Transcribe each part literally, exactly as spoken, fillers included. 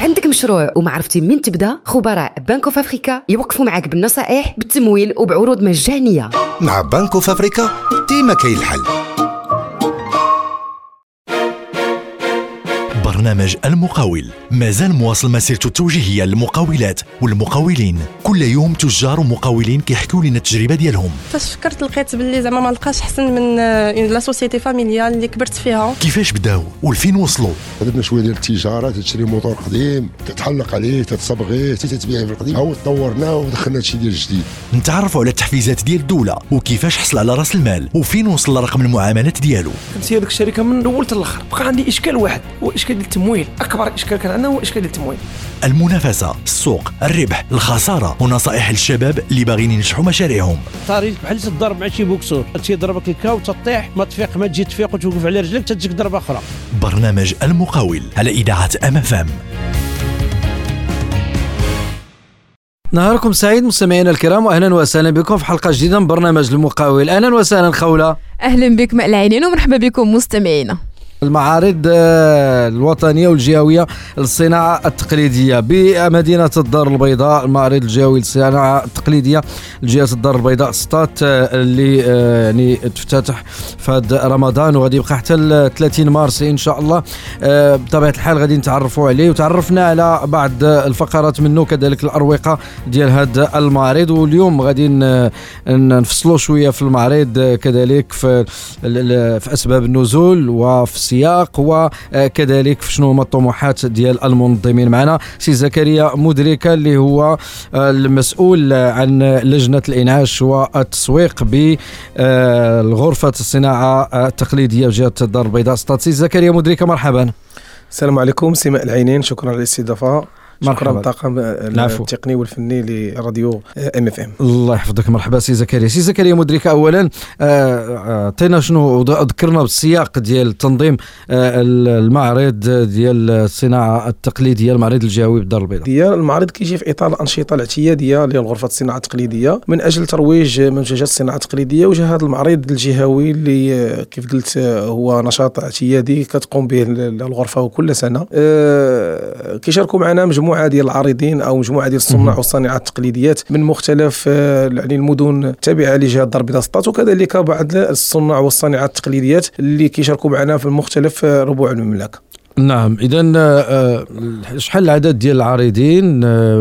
عندك مشروع وما عرفتي من تبدا؟ خبراء بنك اوف افريكا يوقفوا معاك بالنصائح بالتمويل وبعروض مجانيه. مع بنك اوف افريكا ديما كاين الحل. برنامج المقاول مازال مواصل مسيرته التوجيهية للمقاولات والمقاولين. كل يوم تجار ومقاولين كيحكوا لنا التجربة ديالهم. فاش فكرت لقيت باللي زعما ما لقاش حسن من لا سوسيتي فاميليال اللي كبرت فيها. كيفاش بداو والفين وصلوا؟ درنا شويه ديال التجاره، تشري موتور قديم تتحلق عليه تتصبغيه تتبيعه في القديم، هاو طورناه ودخلنا شي ديال جديد. نتعرفوا على التحفيزات ديال الدولة وكيفاش حصل على راس المال وفين وصل لرقم المعاملات ديالو. كنت هي ديك الشركه من الاول حتى الاخر، بقى عندي اشكال واحد، هو اشكال ديال التمويل. اكبر اشكال كان عندنا هو اشكال ديال التمويل. المنافسة، السوق، الربح، الخسارة ونصائح للشباب اللي باغيين ينجحوا مشاريعهم. طريق بحال تضرب مع شي بوكسور، تيضربك الكاو تطيح ما تفيق ما تجي تفيق وتوقف على رجلك تجيك ضربة أخرى. برنامج المقاول على إذاعة أم اف ام. نهاركم سعيد مستمعينا الكرام، واهلا وسهلا بكم في حلقه جديده من برنامج المقاول. اهلا وسهلا خوله. اهلا بك مع العينين ومرحبا بكم مستمعينا. المعارض الوطنية والجهوية للصناعة التقليدية بمدينة الدار البيضاء، المعرض الجهوي للصناعة التقليدية لجهة الدار البيضاء سطات اللي يعني تفتتح في هذا رمضان وغادي يبقى حتى ثلاثين مارس إن شاء الله. بطبيعة الحال غادي نتعرفوا عليه وتعرفنا على بعض الفقرات منه، كذلك الأروقة ديال هذا المعرض. واليوم غادي نفصلوا شوية في المعرض كذلك في في أسباب النزول وفي السياق وكذلك في شنو هما الطموحات ديال المنظمين. معنا سي زكريا مدركة اللي هو المسؤول عن لجنة الإنعاش والتسويق بالغرفة الصناعة التقليدية بجهة الدار البيضاء سطات. سي زكريا مدركة مرحبا. السلام عليكم سماء العينين، شكرا على الاستضافة. شكرا للطاقم التقني والفني لراديو ام اف ام. الله يحفظك. مرحبا سي زكريا. سي زكريا مدركة، اولا عطينا شنو ذكرنا بالسياق ديال تنظيم المعرض ديال الصناعه التقليديه، المعرض الجهوي بالدار البيضاء. ديال المعرض كيجي في اطار الانشطه الاعتياديه لغرفه الصناعه التقليديه من اجل ترويج منتجات الصناعه التقليديه. وجه هذا المعرض الجهوي اللي كيف قلت هو نشاط اعتيادي كتقوم به الغرفه كل سنه. كيشاركوا معنا مجموعه ديال العارضين او مجموعه ديال الصناع والصانعات التقليديات من مختلف يعني المدن التابعه لجهه الدار البيضاء سطات، وكذلك بعض الصناع والصانعات التقليديات اللي كيشاركوا معنا في مختلف ربوع المملكه. نعم، اذا شحال العدد ديال العارضين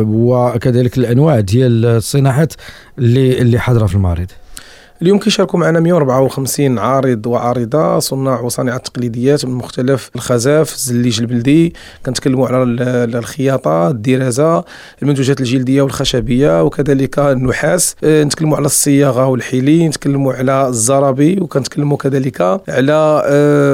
وكذلك الانواع ديال الصناعات اللي اللي حاضره في المعرض؟ اليوم كيشاركوا معنا مئة وأربعة وخمسين عارض وعارضة صناع وصانعات تقليديات من مختلف الخزاف، الزليج البلدي، كنتكلموا على الخياطة، الدرازة، المنتوجات الجلدية والخشبية، وكذلك النحاس، نتكلموا على الصياغة والحلي، نتكلموا على الزرابي، وكنتكلموا كذلك على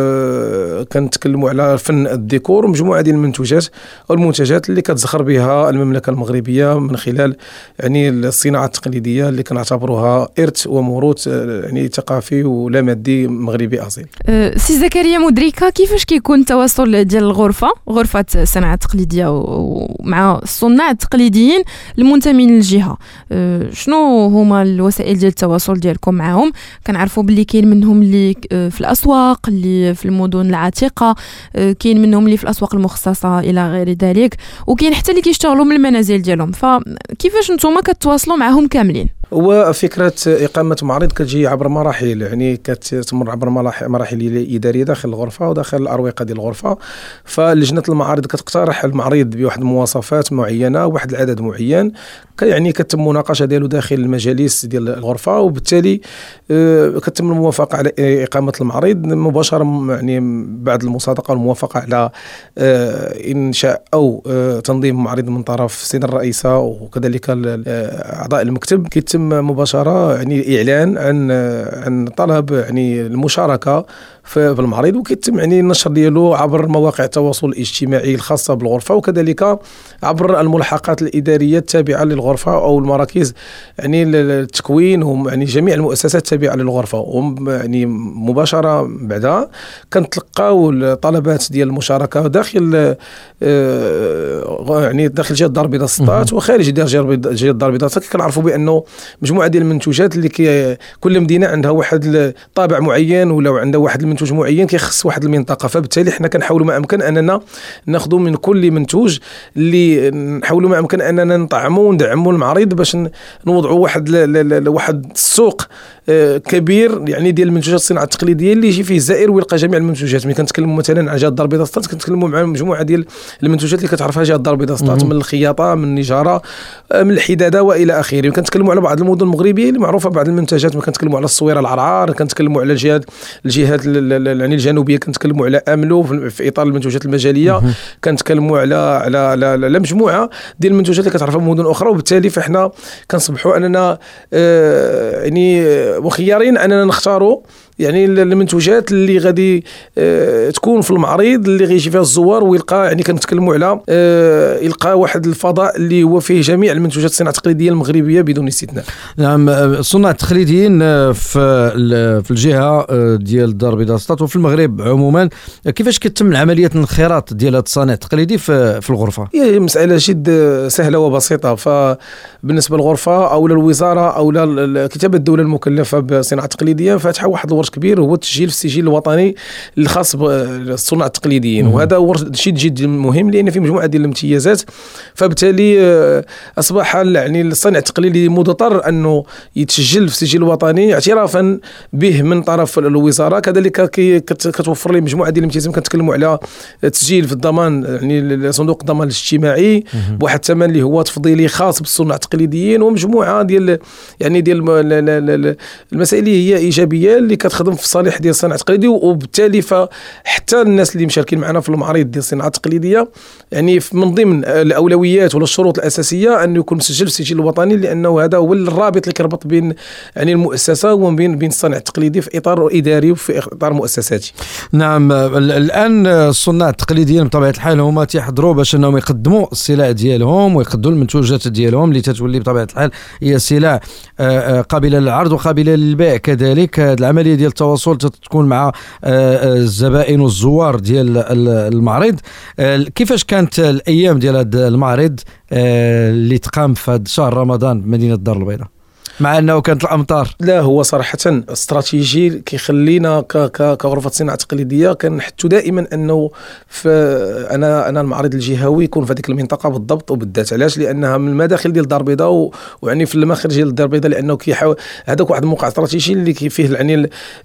أه كنتكلموا على فن الديكور ومجموعة ديال المنتوجات والمنتجات اللي كتزخر بها المملكة المغربية من خلال يعني الصناعة التقليدية اللي كنعتبروها إرث وموروث يعني ثقافي ولا مادي مغربي اصيل. أه سي زكريا مدركة، كيفاش كيكون التواصل ديال الغرفه غرفه الصناعه التقليديه ومع الصناع التقليديين المنتمين للجهه؟ أه شنو هما الوسائل ديال التواصل ديالكم معهم؟ كنعرفوا باللي كاين منهم اللي في الاسواق، اللي في المدن العتيقه، أه كاين منهم اللي في الاسواق المخصصه الى غير ذلك، وكاين حتى اللي كيشتغلوا من المنازل ديالهم. فكيفاش نتوما كتواصلوا معهم كاملين؟ هو فكرة إقامة معرض كتجي عبر مراحل، يعني كتمر عبر مراحل إدارية داخل الغرفة وداخل الأروقة ديال الغرفة. فلجنة المعارض كتقترح المعرض بواحد المواصفات معينة وواحد العدد معين، يعني كتم مناقشة ديالو داخل المجالس ديال الغرفة، وبالتالي كتم الموافقة على إقامة المعرض مباشرة، يعني بعد المصادقة والموافقة على إنشاء أو تنظيم معرض من طرف سيد الرئيسة وكذلك أعضاء المكتب. كيتم مباشرة يعني إعلان عن عن طلب يعني المشاركة في المعرض، وكيتم يعني النشر ديالو عبر مواقع التواصل الاجتماعي الخاصة بالغرفة، وكذلك عبر الملحقات الإدارية التابعة للغرفة أو المراكز يعني التكوين هم يعني جميع المؤسسات التابعة للغرفة. وهم يعني مباشرة بعدها كنتلقاو الطلبات ديال المشاركة داخل يعني داخل جهه الدار البيضاء ستات وخارج جهه الدار البيضاء ستات. كنعرفوا بانه مجموعه ديال المنتوجات اللي كي كل مدينه عندها واحد الطابع معين ولا عندها واحد المنتوج معين كيخص واحد المنطقه، فبالتالي حنا كنحاولوا ما امكن اننا ناخذوا من كل منتوج اللي نحاولوا ما امكن اننا نطعموا وندعموا المعرض باش نوضعوا واحد واحد السوق كبير يعني ديال المنتوجات الصناعه التقليديه اللي يجي فيه الزائر ويلقى جميع المنتوجات. ملي كنتكلموا مثلا على جهه الدار البيضاء ستات كنتكلموا مع مجموعه ديال المنتوجات اللي كتعرفها جهه الدار البيضاء ستات، من الخياطه، من النجاره، من الحداده والى اخره. كنتكلموا على بعض المدن المغربيه اللي معروفه بعض المنتجات، ما كنتكلموا على الصويره العرعار، كنتكلموا على الجهات الجهات يعني الجنوبيه، كنتكلموا على املو في اطار المنتوجات المجاليه، كنتكلموا على على على مجموعه ديال المنتوجات اللي كتعرفها مدن اخرى. وبالتالي فاحنا كنصبحوا اننا آه يعني مخيرين اننا نختاروا يعني المنتوجات اللي غادي آه تكون في المعرض اللي غيجي فيها الزوار ويلقى يعني كنتكلموا على آه يلقى واحد الفضاء اللي هو فيه جميع المنتوجات الصناعه التقليديه المغربيه بدون استثناء. نعم، الصناع التقليديين في في الجهه ديال الدار البيضاء ستات وفي المغرب عموما، كيفاش كتم عمليه الانخراط ديال هذا الصانع التقليدي في في الغرفه؟ هي مساله جد سهله وبسيطه. فبالنسبه للغرفه او للوزاره او لكتابه الدوله المكلفه بالصناعه التقليديه فاتحه واحد الورش كبير هو التسجيل في السجل الوطني الخاص بالصناع التقليديين، وهذا شيء جد مهم لان فيه مجموعه ديال الامتيازات. فبالتالي اصبح يعني الصانع التقليدي مضطر انه يتسجل في السجل الوطني اعترافا به من طرف الوزاره. كذلك كتوفر لي مجموعه ديال الامتيازات. كنتكلموا على تسجيل في الضمان يعني صندوق الضمان الاجتماعي بواحد الثمن اللي هو تفضيلي خاص بالصناع التقليديين، ومجموعه ديال يعني ديال المسائل اللي هي ايجابيه اللي كتخدم في الصالح ديال الصناعه التقليديه. وبالتالي فحتى الناس اللي مشاركين معنا في المعرض ديال الصناعه التقليديه يعني من ضمن الاولويات ولا الشروط الاساسيه انه يكون مسجل في السجل الوطني، لانه هذا هو الرابط اللي كيربط بين يعني المؤسسه وبين بين الصناع التقليدي في اطار اداري وفي اطار مؤسساتي. نعم، الان الصناع التقليديين بطبيعه الحال هما تيحضروا باش انهم يقدموا السلع ديالهم ويقدموا المنتوجات ديالهم اللي تتولي بطبيعه الحال هي سلع قابله للعرض وقابله للبيع. كذلك هذه العمليه ديال التواصل تكون مع الزبائن والزوار ديال المعرض. كيفاش كانت الايام ديال هذا المعرض اللي تقام في هذا شهر رمضان بمدينه الدار البيضاء مع انه كانت الامطار؟ لا، هو صراحه استراتيجي كيخلينا كغرفه صناعه تقليديه كنحثوا دائما انه في انا انا المعرض الجهوي يكون في هذيك المنطقه بالضبط وبالذات. علاش؟ لانها من المداخل ديال الدار البيضاء ويعني في المخرج ديال الدار البيضاء، لانه كيحاول هذاك واحد الموقع استراتيجي اللي فيه يعني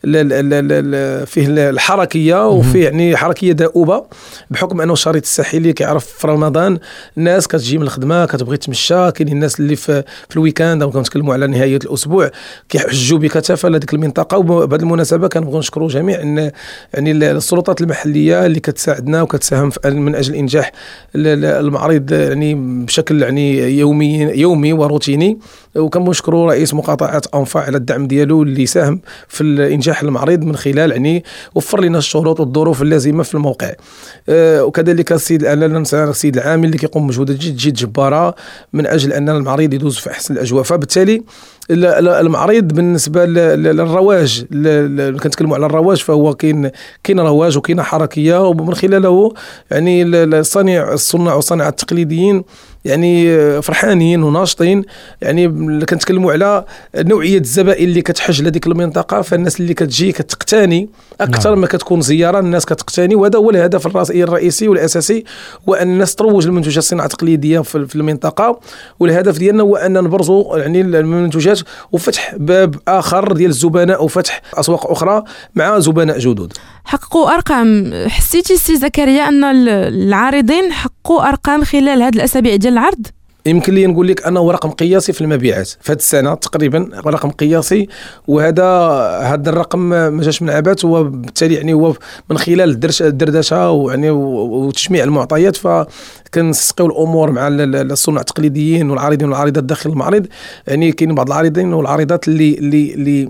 فيه الحركيه وفيه يعني حركيه دؤوبه بحكم انه الشريط الساحلي كيعرف في رمضان الناس كتجي من الخدمه كتبغي تمشى. كاين الناس اللي في, في الويكاند كنتكلموا على نهايه الاسبوع كيحجوا بكثافه لهذيك المنطقه. وبهذه المناسبه كنبغوا نشكروا جميع يعني السلطات المحليه اللي كتساعدنا وكتساهم من اجل انجاح المعرض يعني بشكل يعني يومي يومي وروتيني. وكنشكروا رئيس مقاطعه انفا على الدعم ديالو اللي ساهم في انجاح المعرض من خلال يعني وفر لنا الشروط والظروف اللازمه في الموقع. أه وكذلك السيد السيد العامل اللي كيقوم بمجهودات جد جد جباره من اجل ان المعرض يدوز في احسن الاجواء. فبالتالي المعرض بالنسبه للرواج كنتكلموا على الرواج فهو كاين كاين رواج وكاين حركيه، ومن خلاله يعني الصانع الصناع والصناعه التقليديين يعني فرحانين وناشطين. يعني كنتكلموا على نوعيه الزبائن اللي كتحج لهذيك المنطقه، فالناس اللي كتجي كتقتني اكثر نعم. ما كتكون زياره الناس كتقتني، وهذا هو الهدف الرئيسي والاساسي، وان الناس تروج للمنتوجات الصناعه التقليديه في المنطقه. والهدف ديالنا هو ان نبرزوا يعني المنتوجات وفتح باب اخر ديال الزبناء وفتح اسواق اخرى مع زبناء جدد. حققوا ارقام، حسيتي سي زكريا ان العارضين حققوا ارقام خلال هذه الاسابيع ديال العرض؟ يمكن لي نقول لك انه رقم قياسي في المبيعات في هذه السنه تقريبا، رقم قياسي. وهذا هذا الرقم ما جاش من عبث، وبالتالي يعني هو من خلال الدردشه ويعني وتجميع المعطيات. فكنسقيو الامور مع الصناع التقليديين والعارضين والعارضات داخل المعرض. يعني كاين بعض العارضين والعارضات اللي اللي اللي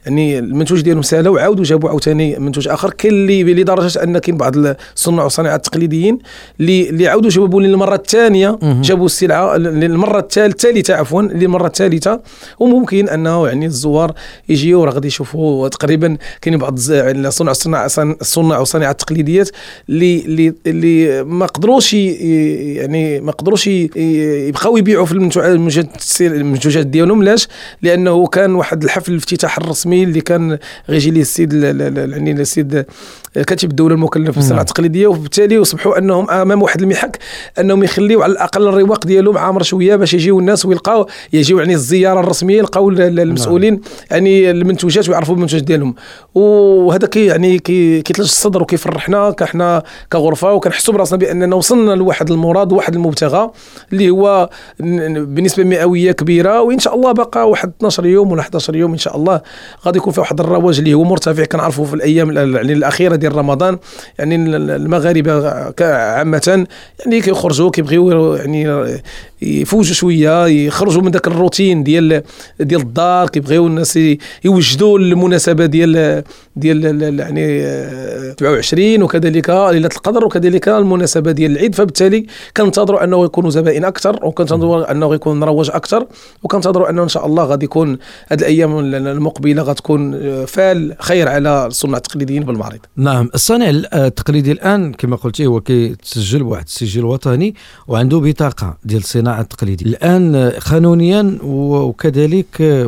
يعني المنتوج ديالهم سالا وعاودوا جابوا عاوتاني منتوج اخر. كاين اللي لدرجه ان كاين بعض الصناع والصناعات التقليديين اللي اللي عاودوا جابوا للمره الثانيه جابوا السلعه للمره الثالثه عفوا للمره الثالثه. وممكن انه يعني الزوار يجيو راه غادي يشوفوا تقريبا كاين بعض الصناع الصناع والصناعات التقليديات اللي اللي اللي ما قدروش يعني ما قدروش يبقاو يبيعوا في المنتوجات ديالهم. لاش؟ لانه كان واحد الحفل الافتتاح الرسمي اللي كان غيجي ليه السيد يعني السيد كاتب الدوله المكلف بالصناعه التقليديه، وبالتالي اصبحوا انهم امام واحد المحك انهم يخليوا على الاقل الرواق ديالهم عامر شويه باش يجيو الناس ويلقاو يجيو يعني الزياره الرسميه يلقاو المسؤولين يعني المنتوجات ويعرفوا المنتوج ديالهم. وهذا كي يعني كي كيتلج الصدر وكيفرحنا كحنا كغرفه، وكنحسوا براسنا باننا وصلنا لواحد المراد وواحد المبتغى اللي هو بنسبه مئويه كبيره. وان شاء الله بقى واحد اثناش يوم ولا احد عشر يوم ان شاء الله غادي يكون في واحد الرواج اللي هو مرتفع كنعرفوا في الايام يعني الاخيره ديال رمضان. يعني المغاربه عامه يعني كيخرجوا كيبغيو يعني يفوجوا شويه يخرجوا من ذاك الروتين ديال ديال الدار، كيبغيو الناس يوجدوا المناسبه ديال ديال يعني سبعة وعشرين وكذلك ليله القدر وكذلك المناسبه ديال العيد. فبالتالي كننتظروا انه يكونوا زبائن اكثر، وكننتظروا انه يكون روج اكثر، وكننتظروا انه ان شاء الله غادي يكون هذه الايام المقبله غتكون فال خير على الصناع التقليديين بالمعرض. نعم، الصانع التقليدي الان كما قلتي هو كيتسجل بواحد السجل وطني وعنده بطاقه ديال الصناعه التقليديه الان قانونيا وكذلك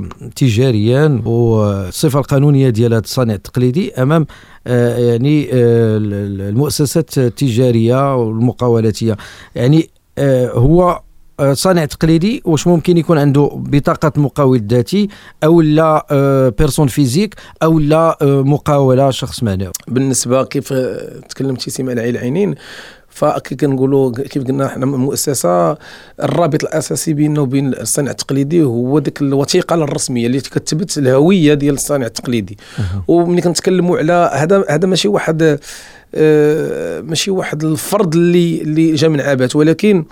تجاريا، والصفه القانونيه ديال هذا الصانع التقليدي امام يعني المؤسسات التجاريه والمقاولاتيه. يعني هو صانع تقليدي واش ممكن يكون عنده بطاقه مقاول ذاتي او لا بيرسون فيزيك او لا مقاوله شخص معنوي؟ بالنسبه كيف تكلمتي سي منعي العينين، فكي كنقولوا كيف قلنا احنا مؤسسه الرابط الاساسي بيننا وبين الصانع التقليدي هو ديك الوثيقه الرسميه اللي كتثبت الهويه ديال الصانع التقليدي. وملي كنتكلموا على هذا هذا ماشي واحد آه ماشي واحد الفرض اللي اللي جا من عبث، ولكن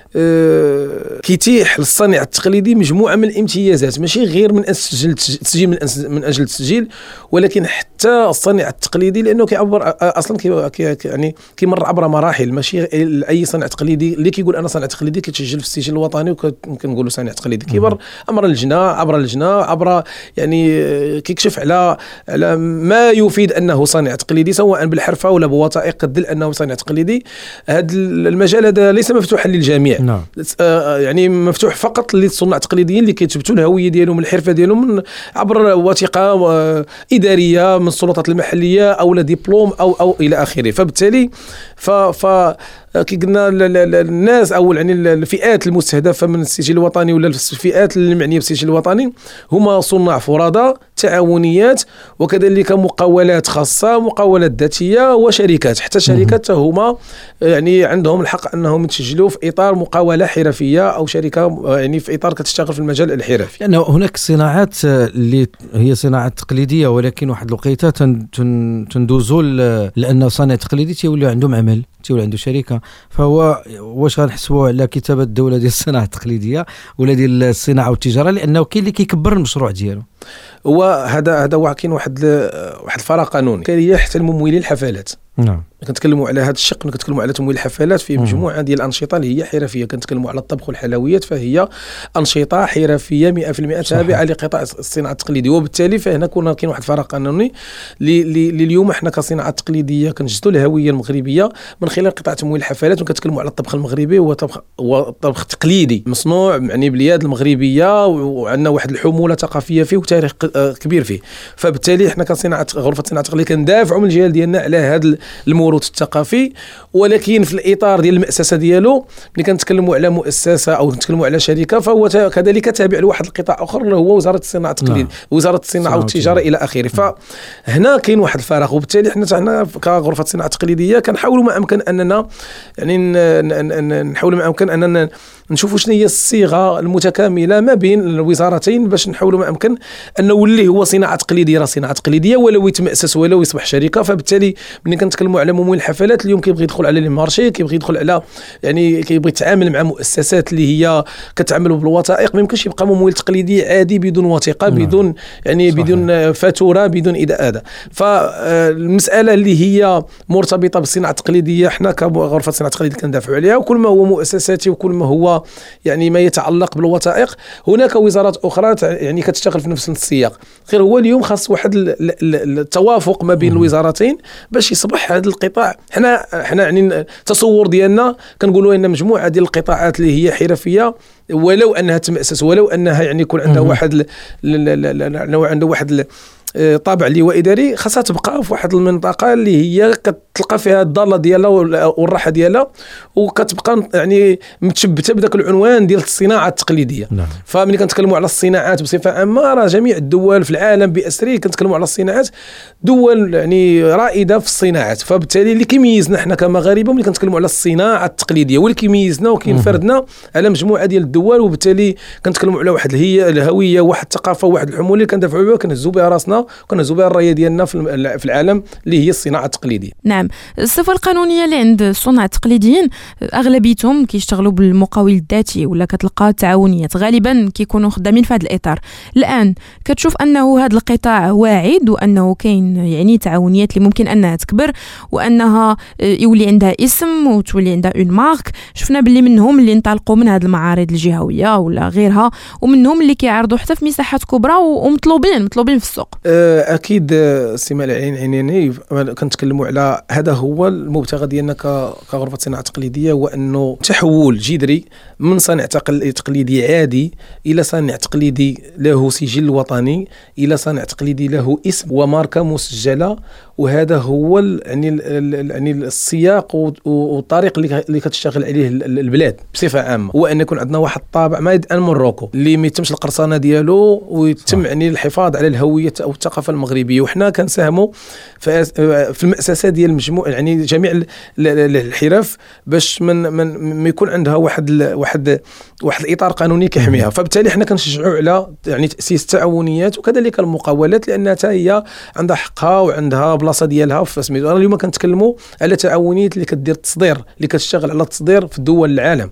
آه كيتيح للصانع التقليدي مجموعه من الامتيازات، ماشي غير من اجل التسجيل من, من اجل التسجيل، ولكن حتى الصانع التقليدي لانه كيعبر اصلا كي يعني كيمر عبر مراحل. ماشي اي صانع تقليدي اللي كيقول انا صانع تقليدي كيتسجل في السجل الوطني وكنقولوا صانع تقليدي، كيبر امر اللجنه عبر اللجنه عبر يعني كيكشف على على ما يفيد انه صانع تقليدي سواء بالحرفه ولا بوثائق تدل انه صانع تقليدي. هذا المجال هذا ليس مفتوحا للجميع، نعم. آه يعني مفتوح فقط للصناع التقليديين اللي كيثبتوا الهويه ديالهم الحرفه ديالهم عبر وثيقه آه اداريه من السلطات المحليه او دبلوم او او الى اخره. فبالتالي ف ف كي قلنا الناس او يعني الفئات المستهدفه من السجل الوطني ولا الفئات المعنيه بالسجل الوطني هم صناع فرادى، تعاونيات، وكذلك مقاولات خاصه، مقاولات ذاتيه، وشركات. حتى الشركات هما يعني عندهم الحق انهم يتسجلوا في اطار مقاوله حرفيه او شركه يعني في اطار كتشتغل في المجال الحرفي. لانه يعني هناك صناعات اللي هي صناعات تقليديه ولكن واحد الوقيته تندوزوا لانه صانع تقليدي تيولي عندهم عمل، تيولي عنده شركه. فهو واش غنحسبوا على كتابه الدوله ديال الصناعه التقليديه ولا ديال الصناعه والتجاره؟ لانه كاين اللي كيكبر المشروع ديالو. هو هذا هذا كاين واحد واحد الفرع قانوني كيريح حتى الممولين الحفلات. نعم، كنتكلموا على هذا الشق، كنتكلموا على تمويل الحفلات في مجموعه ديال الانشطه اللي هي حرفيه. كنتكلموا على الطبخ والحلويات فهي انشطه حرفيه مئة بالمئة تابعه لقطاع الصناعه التقليدي، وبالتالي فهنا كنا كاين واحد الفرع قانوني اللي اليوم احنا كصناعه تقليديه كنجسدوا الهويه المغربيه من خلال قطاع تمويل الحفلات. وكنتكلموا على الطبخ المغربي هو طبخ وطبخ تقليدي مصنوع يعني باليد المغربيه، وعندنا واحد الحموله ثقافيه فيه وتاريخ كبير فيه. فبالتالي احنا كصناعه غرفه الصناعه التقليديه كندافعوا من الجهه ديالنا على هذا الموروث الثقافي، ولكن في الاطار ديال المؤسسه ديالو. ملي كنتكلموا على مؤسسه او نتكلموا على شركه فهو كذلك تابع لواحد القطاع اخر اللي هو وزاره الصناعه التقليديه، وزاره الصناعه والتجاره الى اخره. فهنا كاين واحد الفراغ، وبالتالي حنا حنا كغرفه الصناعه التقليديه كنحاولوا ما امكن اننا يعني نحاولوا ما امكن اننا نشوفوا شنو هي الصيغه المتكامله ما بين الوزارتين باش نحاولوا ما امكن انه ولي هو صناعه تقليديه راه صناعه تقليديه ولو يتمأسس ولو يصبح شركه. فبالتالي ملي كنتكلموا على ممول الحفلات اليوم كيبغي يدخل على لي مارشي، كيبغي يدخل على يعني كيبغي يتعامل مع مؤسسات اللي هي كتعامل بالوثائق. ما يمكنش يبقى ممول تقليدي عادي بدون وثيقه، بدون يعني صحيح. بدون فاتوره، بدون اداء هذا. فالمساله اللي هي مرتبطه بالصناعه التقليديه حنا كغرفه الصناعه التقليديه كندافعوا عليها، وكل ما هو مؤسساتي وكل ما هو يعني ما يتعلق بالوثائق. هناك وزارات اخرى يعني كتشتغل في نفس السياق، غير هو اليوم خاص واحد التوافق ما بين الوزارتين باش يصبح هذا القطاع. حنا حنا يعني التصور ديالنا كنقولوا ان مجموعه ديال القطاعات اللي هي حرفيه ولو انها تمأسس ولو انها يعني يكون عندها واحد عنده واحد طابع لواء اداري، خاصها تبقى في واحد المنطقه اللي هي كتلقى فيها الضاله ديالها والراحه ديالها، وكتبقى يعني متشبته بداك العنوان ديال الصناعه التقليديه. نعم. فملي كنتكلموا على الصناعات بصفه عامه راه جميع الدول في العالم باسره كنتكلموا على الصناعات، دول يعني رائده في الصناعات. فبالتالي اللي كيميزنا حنا كمغاربه ملي كنتكلموا على الصناعه التقليديه واللي كيميزنا وكينفردنا على مجموعه ديال الدول، وبالتالي كنتكلموا على واحد الهي الهويه واحد الثقافه واحد الحمول اللي كندافعوا بها كنهزوا بها راسنا وكنهزوا بها الرايه ديالنا في العالم اللي هي الصناعه التقليديه. نعم. الصفه القانونيه اللي عند الصناع التقليديين اغلبيتهم كيشتغلوا بالمقاول الذاتي ولا كتلقى تعاونيات، غالبا كيكونوا خدامين في هذا الاطار. الان كتشوف انه هذا القطاع واعد وانه كاين يعني تعاونيات اللي ممكن انها تكبر وانها يولي عندها اسم وتولي عندها اون مارك. شفنا باللي منهم اللي انطلقوا من هذه المعارض الجهويه ولا غيرها، ومنهم اللي كيعرضوا حتى في مساحات كبرى ومطلوبين مطلوبين في السوق. اكيد السي العين عينيني كنتكلموا على هذا هو المبتغى ديالنا كغرفه صناعه تقليديه، هو انه تحول جذري من صانع تقليدي عادي الى صانع تقليدي له سجل وطني، الى صانع تقليدي له اسم وماركه مسجله. وهذا هو يعني يعني السياق والطريق اللي كتشتغل عليه البلاد بصفه عامه، هو ان يكون عندنا واحد الطابع ما يدان موروكو اللي ما يتمش القرصنه ديالو ويتم يعني الحفاظ على الهويه او الثقافه المغربيه. وحنا كنساهموا في المؤسسات ديال المجموع يعني جميع الحرف باش من ما يكون عندها واحد واحد واحد الاطار قانوني كيحميها. فبالتالي حنا كنشجعوا على يعني تاسيس التعاونيات وكذلك المقاولات، لانها حتى هي عندها حقها وعندها بلاصه ديالها في سميتو. اليوم كنتكلموا على تعاونيات اللي كدير التصدير، اللي كتشتغل على التصدير في دول العالم.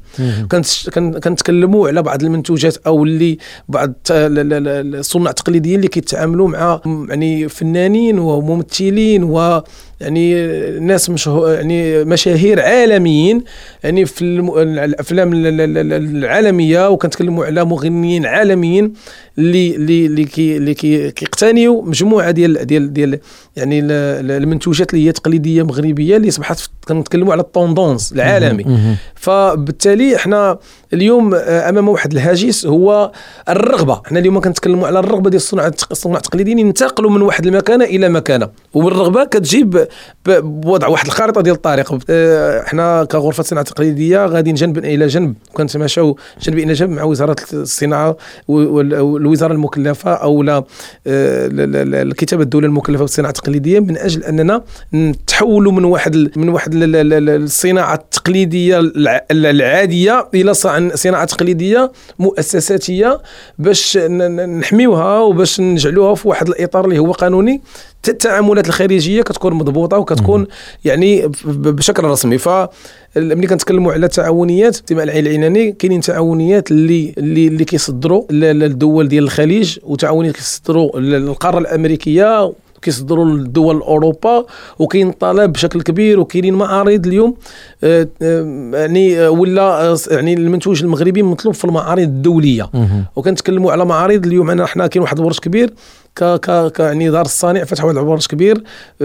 كنتكلموا على بعض المنتوجات او اللي بعض الصناع التقليديين اللي كيتعاملوا مع يعني فنانين وممثلين و يعني ناس مشهور يعني مشاهير عالميين يعني في الافلام العالميه، وكنتكلموا على مغنيين عالميين اللي اللي اللي كي اللي كيقتنيوا مجموعه ديال ديال ديال يعني المنتوجات اللي هي تقليديه مغربيه اللي اصبحت كنتكلموا على الطوندونس العالمي. فبالتالي احنا اليوم امام واحد الهاجس هو الرغبه. احنا اليوم كنتكلموا على الرغبه ديال الصناع الصناع التقليديين ينتقلوا من واحد المكانه الى مكانه، والرغبه كتجيب بوضع واحد الخارطه ديال الطريق. احنا كغرفه صناعه تقليديه غاديين جنبا الى جنب، كنتماشاو جنب الى جنب مع وزاره الصناعه والوزاره المكلفه او لا الكتابه الدوله المكلفه بالصناعه التقليديه، من اجل اننا نتحولوا من واحد من واحد الصناعه التقليديه العاديه الى صناعه تقليديه مؤسساتيه باش نحميوها وباش نجعلوها في واحد الاطار اللي هو قانوني. التعاملات الخارجيه كتكون مضبوطه وكتكون يعني بشكل رسمي. فملي كنتكلموا على تعاونيات تيما العيناني، كاينين تعاونيات اللي اللي اللي كيصدروا للدول ديال الخليج، وتعاونيات كيصدروا للقاره الامريكيه، كيصدروا للدول اوروبا، وكاين طلب بشكل كبير، وكاينين معارض اليوم يعني ولا يعني المنتوج المغربي مطلوب في المعارض الدوليه. وكنتكلموا على معارض اليوم انا حنا كاين واحد الورش كبير ك ك يعني دار الصانع فتح واحد الورش كبير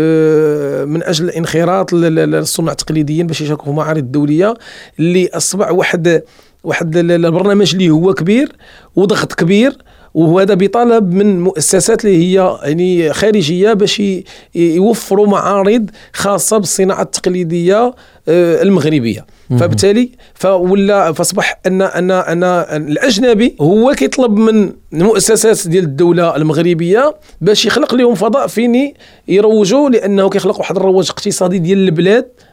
من اجل انخراط الصناع التقليديين باش يشاركوا في المعارض الدوليه، اللي اصبح واحد واحد البرنامج اللي هو كبير وضغط كبير، وهذا بطلب من مؤسسات اللي هي يعني خارجيه باش يوفروا معارض خاصه بالصناعه التقليديه المغربيه. فبالتالي فولا فاصبح ان ان ان الاجنبي هو كيطلب من المؤسسات ديال الدوله المغربيه باش يخلق لهم فضاء فين يروجوا، لانه كيخلق واحد الرواج اقتصادي ديال البلاد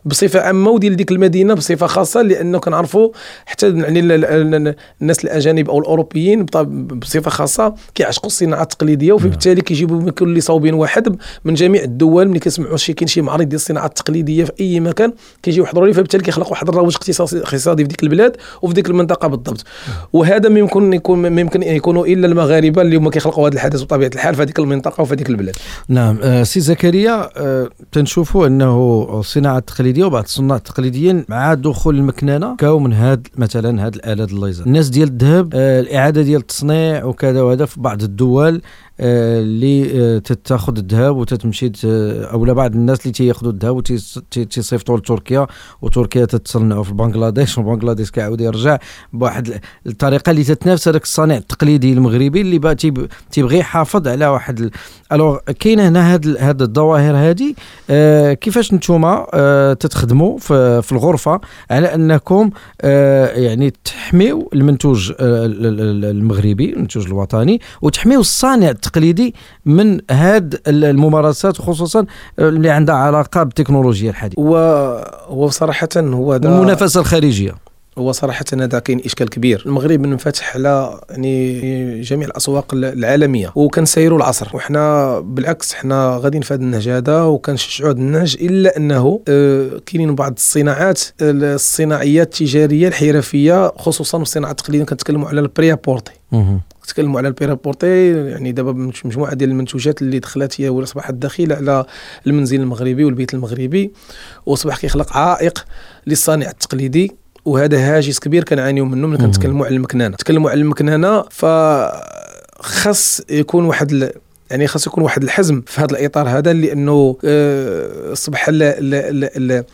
بصفه عامه وديال ديك المدينه بصفه خاصه، لانه كنعرفوا حتى يعني الناس الاجانب او الاوروبيين بصفه خاصه كيعشقوا الصناعه التقليديه، وبالتالي كيجيبوا من كل صوب واحد من جميع الدول. ملي كيسمعوا شي كاين شي معرض ديال الصناعه التقليديه في اي مكان كيجيو يحضروا لي، فبالتالي كيخلق واحد الروج اقتصادي في ديك البلاد وفي ديك المنطقه بالضبط. وهذا ما يمكن يكون ما يمكن يكونوا الا المغاربه اللي هما كيخلقوا هذا الحدث بطبيعه الحال في هذيك المنطقه وفي هذيك البلاد. نعم. آه سي زكريا، آه تنشوفوا انه الصناعه التقليديه وبعض الصناع التقليديين مع دخول المكننه كاو من هاد مثلا هاد الالات الليزر، الناس ديال الذهب، آه الاعاده ديال التصنيع وكذا، وهذا في بعض الدول اللي آه تتاخذ الذهب وتتمشي او بعض الناس اللي تياخذوا الذهب وتيصيفطوا لتركيا، وتركيا تتصنعوا في بنغلاديش، وبنغلاديش كيعاود يرجع بواحد الطريقه اللي تتنافس هذاك الصانع التقليدي المغربي اللي با تيبغي يحافظ على واحد. الوغ كاين هنا هاد هاد الظواهر هذه، آه كيفاش نتوما آه تتخدموا في, في الغرفه على انكم آه يعني تحميو المنتوج آه المغربي، المنتوج الوطني، وتحميو الصانع التقليدي من هاد الممارسات، خصوصا اللي عندها علاقه بالتكنولوجيا الحديثه؟ هو صراحه هو المنافسه الخارجيه. هو صراحة هذا كاين إشكال كبير. المغرب منفتح على يعني جميع الأسواق العالمية وكنسيروا العصر، وحنا بالعكس حنا غاديين في هذا النهج هذا وكنشجعوا هذا النهج، إلا أنه آه كاينين بعض الصناعات الصناعية التجارية الحرفية، خصوصا الصناعة التقليدية. كنتكلموا على البريابورتي، نتكلموا على البريابورتي، يعني دابا مجموعة ديال المنتوجات اللي دخلت هي ولا أصبحت داخلة على المنزل المغربي والبيت المغربي، وأصبح كيخلق عائق للصانع التقليدي، وهذا هاجس كبير كنعانيو منه. ملي كنتكلموا على المكننه نتكلموا على المكننه فخاص يكون واحد ال... يعني خاص يكون واحد الحزم في هذا الاطار هذا، لانه اصبح لا لا لا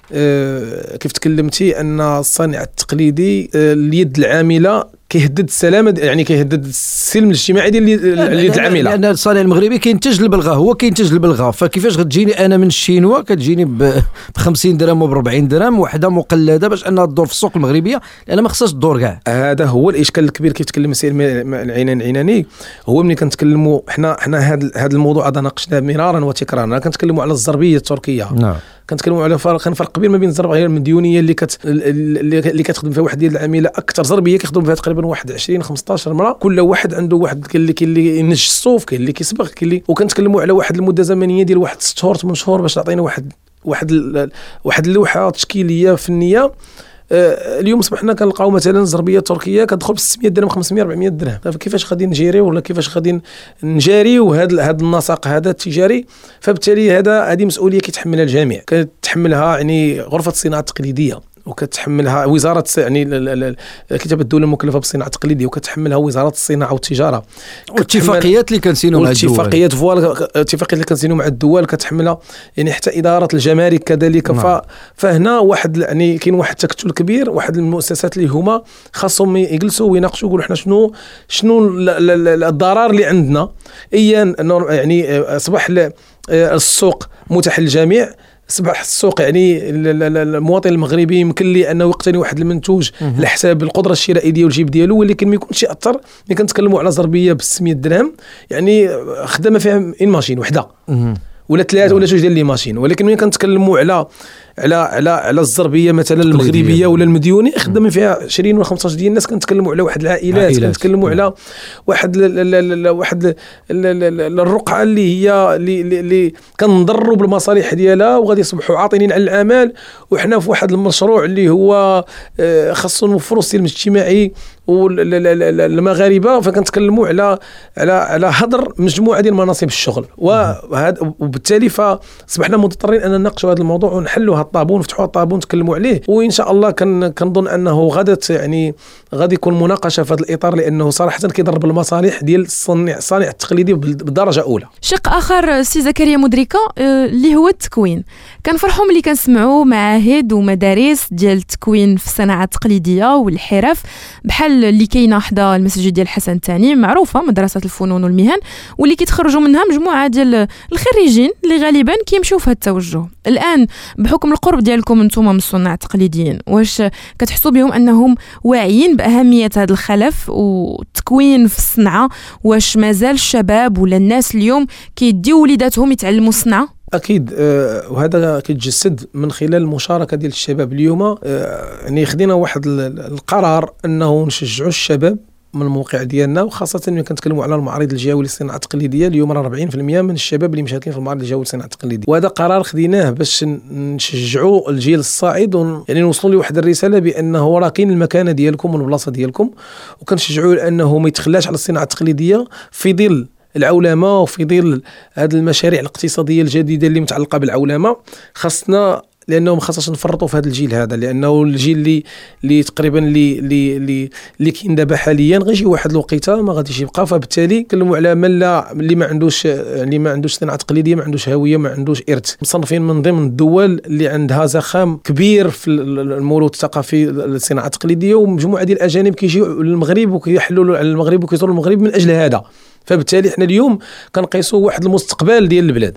أه كيف تكلمتي ان الصانع التقليدي أه اليد العامله كيهدد السلامه، يعني كيهدد السلم الاجتماعي ديال اليد العامله، لان الصانع المغربي كينتج البلغه، هو كينتج البلغه، فكيفاش غتجيني انا من الشينوا كتجيني ب خمسين درهم وب أربعين درهم وحده مقلده باش انها تدور في السوق المغربيه، لان ما خصهاش تدور كاع. هذا هو الاشكال الكبير كيف تكلم السي العينان العيناني. هو ملي كنتكلموا حنا حنا هذا هذا الموضوع هذا ناقشناه مرارا وتكرارا. كنتكلموا على الزربيه التركيه، نعم، كنتكلموا على فرق كان فرق كبير ما بين الزربيه المديونيه اللي كت اللي كتخدم فيها واحد ديال العامله اكثر، زربيه كيخدم فيها تقريبا واحد عشرين خمسطاش مره، كل واحد عنده واحد اللي كاين اللي ينج الصوف، كاين اللي كيصبغ، كاين اللي، وكنتكلموا على واحد المده زمنيه ديال واحد ست شهور ثمان شهور باش تعطينا واحد واحد واحد اللوحه تشكيليه فنيه. آه اليوم صبحنا كنلقاو مثلا الزربيه التركيه كتدخل ب ستمية درهم خمسمية أربعمية درهم، فكيفاش غادي نجيريو ولا كيفاش غادي نجاريو هذا هذا النسق هذا التجاري؟ فبالتالي هذا هذه مسؤوليه كيتحملها الجميع، كتحملها يعني غرفه الصناعه التقليديه، وكتحملها وزاره يعني كتاب الدوله المكلفه بالصناعه التقليديه، وكتحملها وزاره الصناعه والتجاره، والاتفاقيات اللي كنسينوا مع الدول، اتفاقيات فوالا اتفاقيات اللي كنسينوا مع الدول كتحملها، يعني حتى اداره الجمارك كذلك. ف... فهنا واحد يعني كاين واحد التكتل كبير، واحد المؤسسات اللي هما خاصهم يجلسوا ويناقشوا يقولوا حنا شنو شنو الضرر اللي عندنا، ايا يعني اصبح السوق متاح للجميع، اصبح السوق يعني المواطن المغربي يمكن لي انه يقتني واحد المنتوج على حساب القدره الشرائيه ديالو والجيب ديالو، ولكن ما يكونش ياثر. ملي كنتكلموا على زربيه ب ستمية درهم يعني خدامه فيها ان ماشين وحده ولا ثلاثه ولا جوج ديال لي ماشين، ولكن ملي كنتكلموا على على على على الزربيه مثلا المغربيه ولا المديوني خدامين فيها عشرين ولا خمسطاش ديال الناس. كنتكلموا على واحد العائلات، كنتكلموا على واحد ل ل ل واحد الرقعه اللي هي اللي, اللي كنضروا بالمصالح ديالها وغادي يصبحوا عاطلين على الاعمال، وحنا في واحد المشروع اللي هو خاصو نوفروا السلم الاجتماعي والمغاربه. فكنتكلموا على على على هدر مجموعه ديال مناصب الشغل، وهذا وبالتالي فاصبحنا مضطرين ان نناقشوا هذا الموضوع ونحلوا هذا الطابون ونفتحوا الطابون ونتكلموا عليه، وان شاء الله كنظن انه غادت يعني غادي يكون مناقشه في هذا الاطار، لانه صراحه كيضرب المصالح ديال الصانع الصانع التقليدي بالدرجه الاولى. شق اخر سي زكريا مدركه اللي هو التكوين، كنفرحوا ملي كنسمعوا معاهد ومدارس ديال التكوين في الصناعه التقليديه والحرف بحال اللي كاينه حدا المسجد ديال الحسن الثاني، معروفه مدرسه الفنون والمهن، واللي كيتخرجوا منها مجموعه ديال الخريجين اللي غالبا كيمشيو في هذا التوجه. الان بحكم القرب ديالكم انتم من الصناع التقليديين، واش كتحسوا بهم انهم واعيين باهميه هذا الخلف والتكوين في الصنعه؟ واش مازال الشباب ولا الناس اليوم كيديو وليداتهم يتعلموا الصنعه اكيد. أه وهذا كيتجسد من خلال المشاركه ديال الشباب اليوم. أه يعني خدينا واحد القرار انه نشجعوا الشباب من الموقع ديالنا، وخاصه ملي كنتكلموا على المعارض الجهوي للصناعه التقليديه. اليوم راه أربعين بالمئة من الشباب اللي مشاركين في المعارض الجهوي للصناعه التقليديه، وهذا قرار خديناه باش نشجعوا الجيل الصاعد ون... يعني نوصلوا لواحد الرساله بانه راه كاين المكانه ديالكم والبلاصه ديالكم، وكنشجعوا لانه ما يتخلاش على الصناعه التقليديه في ظل العولمه وفي ظل هذه المشاريع الاقتصاديه الجديده اللي متعلقه بالعولمه. خاصنا لانه ما خاصناش نفرطوا في هذا الجيل هذا، لانه الجيل اللي اللي تقريبا اللي اللي اللي, اللي كاين دابا حاليا غيجي واحد الوقيته ما غاديش يبقى. فبالتالي كنلموا على من لا اللي ما عندوش اللي ما عندوش صناعه تقليديه، ما عندوش هويه، ما عندوش ارث. مصنفين من ضمن الدول اللي عندها زخم كبير في الموروث الثقافي للصناعه التقليديه، ومجموعه ديال الاجانب كيجيو للمغرب وكيحلوا على المغرب وكيزوروا المغرب من اجل هذا. فبالتالي احنا اليوم كنقيسوا واحد المستقبل ديال البلاد.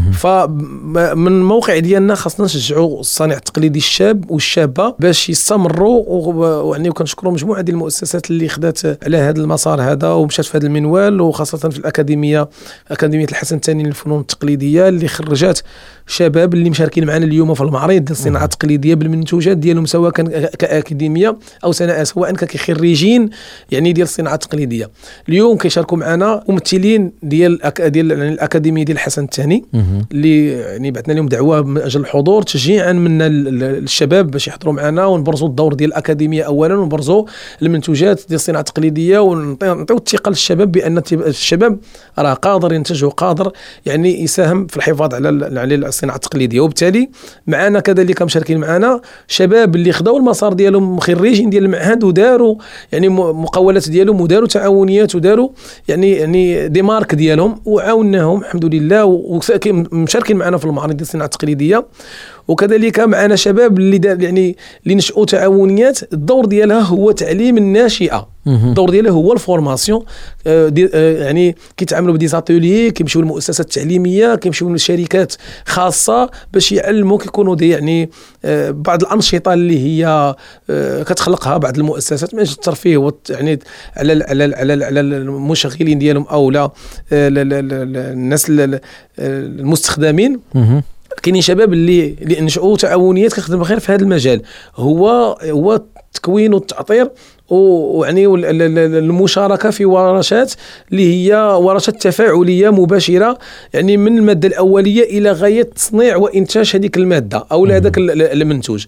فمن الموقع ديالنا خاصنا نشجعوا الصانع التقليدي الشاب والشابه باش يستمروا، ويعني وكنشكروا مجموعه ديال المؤسسات اللي خدات على هذا المسار هذا ومشات في هذا المنوال، وخاصه في الاكاديميه اكاديميه الحسن الثاني للفنون التقليديه اللي خرجت شباب اللي مشاركين معنا اليوم في المعرض ديال الصناعه التقليديه بالمنتوجات ديالهم، سواء كان كاكاديميه او سواء كخريجين يعني ديال الصناعه التقليديه. اليوم كيشاركوا معنا ممثلين ديال ديال يعني الاكاديميه ديال الحسن الثاني اللي يعني بعثنا لهم دعوه من اجل الحضور تشجيعا من الشباب باش يحضروا معنا ونبرزوا الدور ديال الاكاديميه اولا، ونبرزوا المنتوجات ديال الصناعه التقليديه، ونعطيو الثقه للشباب بان الشباب راه قادر ينتج وقادر يعني يساهم في الحفاظ على على الصناعه التقليديه. وبالتالي معنا كذلك مشاركين معنا شباب اللي خداو المسار ديالهم خريجين ديال المعهد وداروا يعني مقاولات ديالهم وداروا تعاونيات وداروا يعني يعني دي مارك ديالهم وعاوناهم الحمد لله، ومشاركين معنا في المعارض ديال الصناعه التقليديه. وكذلك معنا شباب اللي يعني اللي نشأوا تعاونيات الدور ديالها هو تعليم الناشئه، الدور ديالها هو الفورماسيون. يعني كيتعاملوا بديزاتولي، كيمشيو للمؤسسات التعليميه، كيمشيو لشركات خاصه باش يعلموا، كيكونوا دي يعني بعض الانشطه اللي هي كتخلقها بعض المؤسسات من اجل الترفيه يعني على على على على المشغلين ديالهم او لا الناس المستخدمين. كاينين شباب اللي اللي نشأوا تعاونيات كيخدموا غير في هذا المجال، هو هو التكوين والتعطير ويعني المشاركه في ورشات اللي هي ورشات تفاعليه مباشره، يعني من الماده الاوليه الى غايه تصنيع وانتاج هذيك الماده او هذاك المنتوج.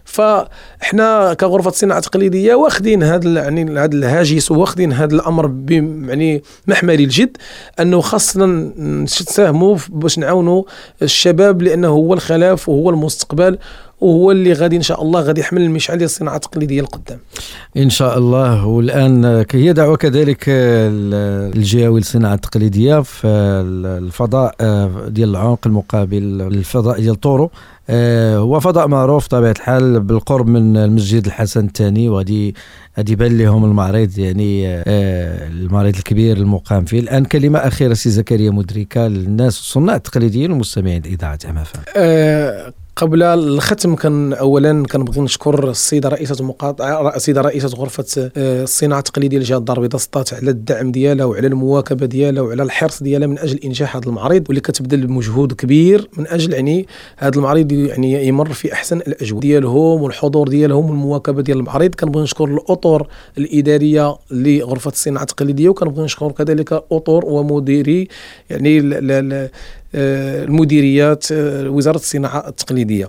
فاحنا كغرفه الصناعه التقليديه واخدين هذا يعني هذا الهاجس واخدين هذا الامر يعني محمل الجد، انه خاصنا نساهموا باش نعاونوا الشباب، لانه هو الخلاف وهو المستقبل وهو اللي غادي ان شاء الله غادي يحمل المشعل ديال الصناعه التقليديه لقدام ان شاء الله. والان هي دعوه كذلك الجهوي للصناعه التقليديه في الفضاء ديال العنق المقابل للفضاء ديال طورو. هو فضاء معروف طبيعة الحال بالقرب من المسجد الحسن الثاني، وغادي غادي يبان لهم المعرض يعني المعرض الكبير المقام فيه. الآن كلمة أخيرة سي زكريا مدركة للناس الصناع التقليديين والمستمعين إذاعة أم اف ام. قبل الختم كان اولا كنبغي نشكر السيده رئيسه المقاطعه السيده رئيسه غرفه الصناعه التقليديه لجهه الدار البيضاء سطات على الدعم ديالها وعلى المواكبه ديالها وعلى الحرص ديالها من اجل انجاح هذا المعرض، واللي كتبذل مجهود كبير من اجل يعني هذا المعرض يعني يمر في احسن الاجواء ديالهم والحضور ديالهم والمواكبه ديال المعرض. كنبغي نشكر الاطر الاداريه لغرفه الصناعه التقليديه، وكنبغي نشكر كذلك اطر ومديري يعني المديريات وزاره الصناعه التقليديه.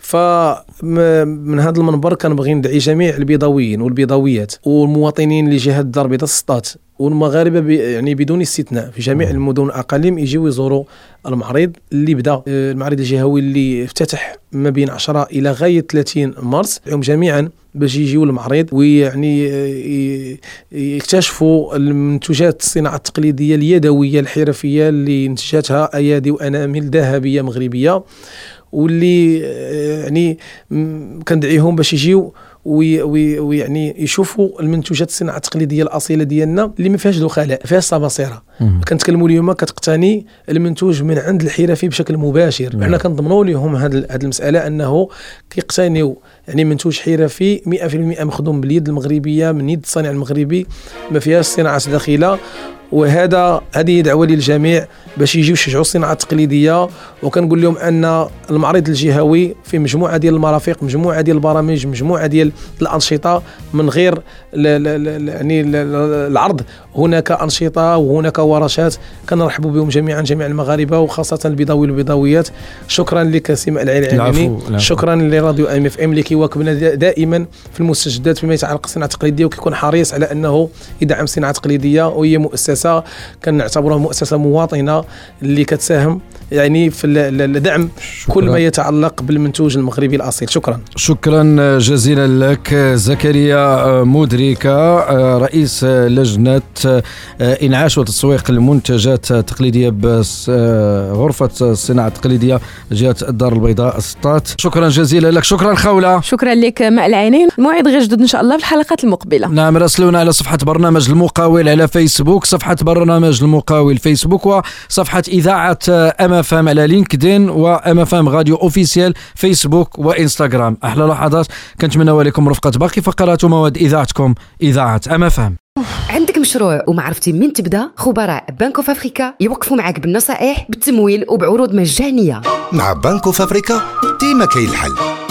فمن هذا المنبر كنبغي ندعي جميع البيضاويين والبيضاويات والمواطنين لجهه الدار البيضاء سطات والمغاربه يعني بدون استثناء في جميع المدن والاقاليم يجيو يزوروا المعرض اللي بدا المعرض الجهوي اللي افتتح ما بين عشرة الى غايه ثلاثين مارس. يوم جميعا باش يجيو المعرض ويعني يكتشفوا المنتوجات الصناعه التقليديه اليدويه الحرفيه اللي نتجتها ايادي وانامل ذهبيه مغربيه، واللي يعني كندعيهم باش يجيو ويعني يشوفوا المنتوجات الصناعه التقليديه الاصيله ديالنا اللي ما فيهاش الخلاء، فيها الصباصره. كنتكلموا اليوم كتقتني المنتوج من عند الحرفي بشكل مباشر. حنا كنضمنوا لهم هذه هذه المساله انه كيقتنيوا يعني منتوج حرفي مئة بالمئة مخدوم باليد المغربيه من يد الصانع المغربي، ما فيهاش صناعه داخله. وهذا هذه دعوه للجميع باش يجيو يشجعوا الصناعه التقليديه. وكنقول لهم ان المعرض الجهوي فيه مجموعه ديال المرافق، مجموعه ديال البرامج، مجموعه ديال الانشطه. من غير يعني العرض هناك انشطه وهناك ورشات كنرحبوا بهم جميعا جميع المغاربه وخاصه البيضاوي والبيضاويات. شكرا لك سي العليمي، شكرا لراديو ام اف ام اللي كيواكبنا دائما في المستجدات فيما يتعلق بالصناعه التقليديه وكيكون حريص على انه يدعم الصناعه التقليديه. وهي مؤسسه كنعتبرها مؤسسه مواطنه اللي كتساهم يعني في الدعم كل ما يتعلق بالمنتوج المغربي الاصيل. شكرا شكرا جزيلا لك زكريا مدركة، رئيس لجنة إنعاش وتسويق المنتجات التقليدية بغرفة الصناعة التقليدية جهة الدار البيضاء سطات. شكرا جزيلا لك. شكرا خولة. شكرا لك ماء العينين. الموعد غير جدد إن شاء الله في الحلقات المقبلة. نعم، راسلونا على صفحة برنامج المقاول على فيسبوك، صفحة برنامج المقاول فيسبوك، وصفحة إذاعة أم اف ام على لينكدين، وأم اف ام راديو أوفيسيال فيسبوك وإنستغرام. أحلى لحظات كنتمنى لكم رفقة باقي فقرات ومواد إذاعتكم إذاعة أم اف ام. عندك مشروع وما عرفتي من تبدا؟ خبراء بنك اوف افريكا يوقفوا معك بالنصائح بالتمويل وبعروض مجانيه. مع بنك اوف افريكا ديما كاين الحل.